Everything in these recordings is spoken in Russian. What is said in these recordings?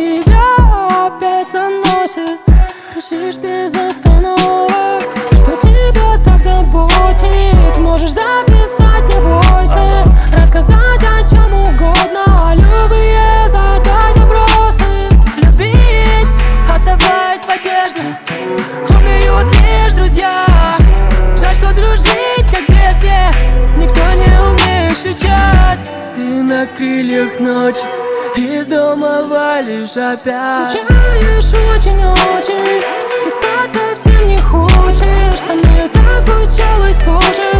тебя опять заносит. Пишешь без остановок, что тебя так заботит. Можешь записать мне войсы, рассказать о чем угодно, любые задать вопросы. Любить, оставаясь в одежде, умеют лишь друзья. Жаль, что дружить, как в детстве, никто не умеет сейчас. Ты на крыльях ночи из дома валишь опять. Скучаешь очень-очень и спать совсем не хочешь. Со мной это случалось тоже,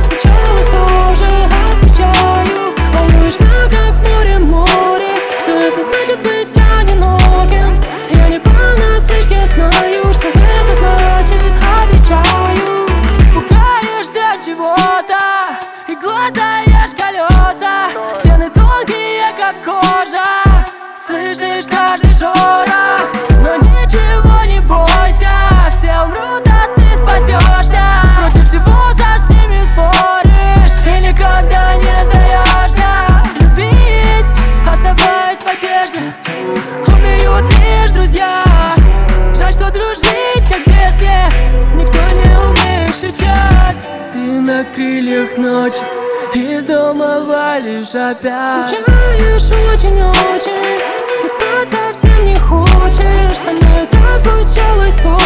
отвечаю. Волнуешься, как море, что это значит быть одиноким. Я не понаслышке знаю, что это значит, отвечаю. Пугаешься чего-то и глотаешь колеса. Стены долгие, как кожа, слышишь каждый шорох, но ничего не бойся. Все умрут, а ты спасешься. Против всего со всеми споришь и никогда не сдаешься. Любить, оставаясь в одежде, умеют лишь друзья. Жаль, что дружить, как в детстве, никто не умеет сейчас. Ты на крыльях ночи из дома валишь опять. Скучаешь очень-очень и спать совсем не хочешь. Со мной это случалось тоже.